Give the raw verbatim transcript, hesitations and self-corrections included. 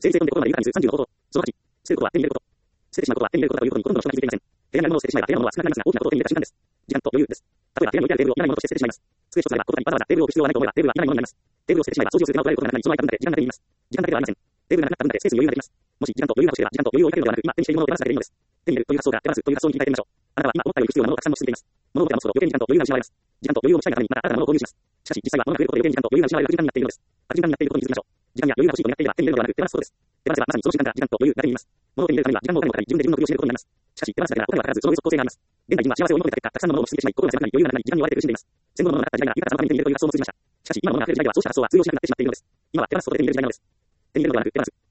生理性根で心まで豊かにするさんじゅうの方法。そのはち、捨てることは手に入れること。捨ててしまうことは手に入れることということにほとんどの人が気づいていません。手になるものを捨ててしまえば手になるものは少なくなりますが、大きなことを手に入れた瞬間です。時間と余裕です。例えば部屋に置いてあるテーブルをいらないものとして捨ててしまいます。机一つあれば、ことにわざわざテーブルを置く必要はないと思えば、テーブルはいらないものになります。テーブルを捨ててしまえば、掃除をする手間を取られることになり、その空いた分だけ時間が手に入ります。時間だけではありません。テーブルがなくなった分だけスペースに余裕ができます。もし時間と余裕が欲しければ、時間と余裕を分けるのではなく、今手にしているものを手放すだけでいいのです。手に入れるという発想が手放すという発想に切り替えてみましょう。あなたは今思ったより必要なものをたくさん持ちすぎています。物を持てば持つほど余計に時間と余裕が失われます。時間と余裕を持ちたいがためにまた新たなものを購入します。しかし、実際は物が増えることで余計に時間と余裕が失われる悪循環になっているのです。悪循環になっていることに気づきましょう。時間や余裕が欲しいと願っていれば手に入れるのではなく、手放すことです。手放せばまさにその瞬間から時間と余裕が手に入ります。物を手に入れるためには時間もお金もかかり、自分で自分の首を絞めることになります。しかし、手放すだけならお金はかからず、その即効性があります。現代人は幸せを追い求めた結果、たくさんのものを持ちすぎてしまい、心が狭くなり、余裕がなくなり、時間に追われて苦しんでいます。戦後のものがなかった時代なら、豊かさのために手に入れるという発想を持ちすぎました。しかし、今のものが溢れる時代では、そうした発想は通用しなくなってしまっているのです。今は手放すことで手に入れる時代なのです。手に入れるのではなく、手放す。